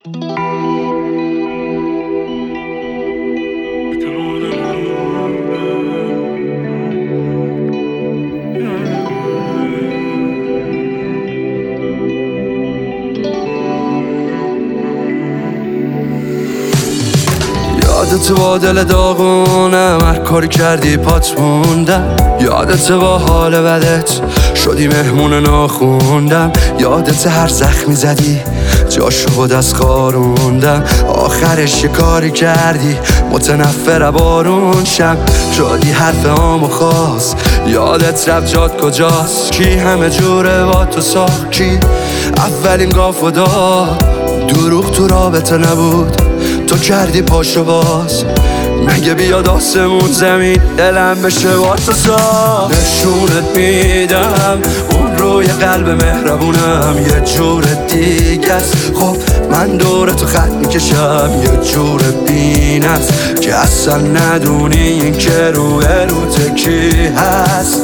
یادت با دل داغونم هر کاری کردی پات موندم. یادت با حال بدت شدی مهمون ناخوندم. یادت هر زخمی زدی جاشو با دست خاروندم. آخرش یه کاری کردی متنفر بارون شم. شدی حرف عام و خاص یادت رفت جات کجاست. کی همه جوره با تو ساخت؟ کی اولین گاف و داد؟ دروغ تو رابطه نبود تو کردی پاشو باز. مگه بیاد آسمون زمین دلم بشه با تو ساز. نشونت میدم اون روی قلب مهربونم یه جور دیگه است. خب من دور تو خط میکشم یه جور بین است که اصلا ندونی این که روی روت کی هست.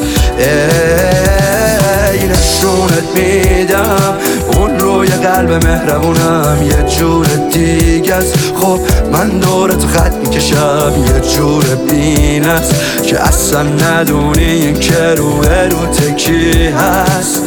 ای نشونت میدم اون روی قلب مهربونم یه جور دیگه است. خب من دور تو خط میکشم یه جور بین است که اصلا ندونی این که روی روت کی هست.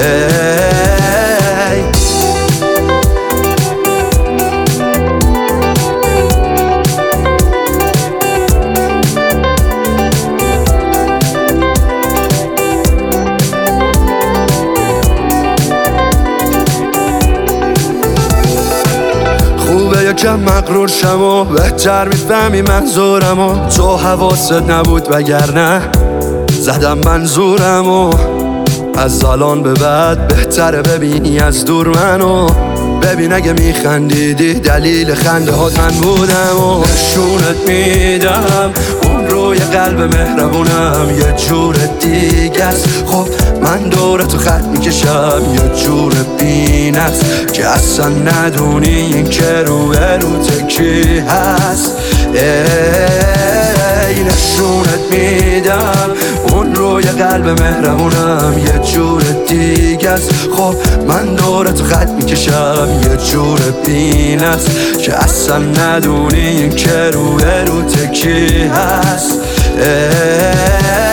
یکم مغرور شم و بهتر میفهمی منظورم و تو حواست نبود وگرنه زدم منظورم و از الان به بعد بهتره ببینی از دور منو. ببین اگه میخندیدی دلیل خنده هات من بودم و نشونت میدم اون روی قلب مهربونم یه جور دیگه است. خب من دور تو خط میکشم یه جور بین است که اصلا ندونی این که روی روت کی هست. ای نشونت میدم اون روی قلب مهربونم یه جور دیگه است. خب من دور تو خط میکشم یه جور بین است که اصلا ندونی این که روی روت کی هست.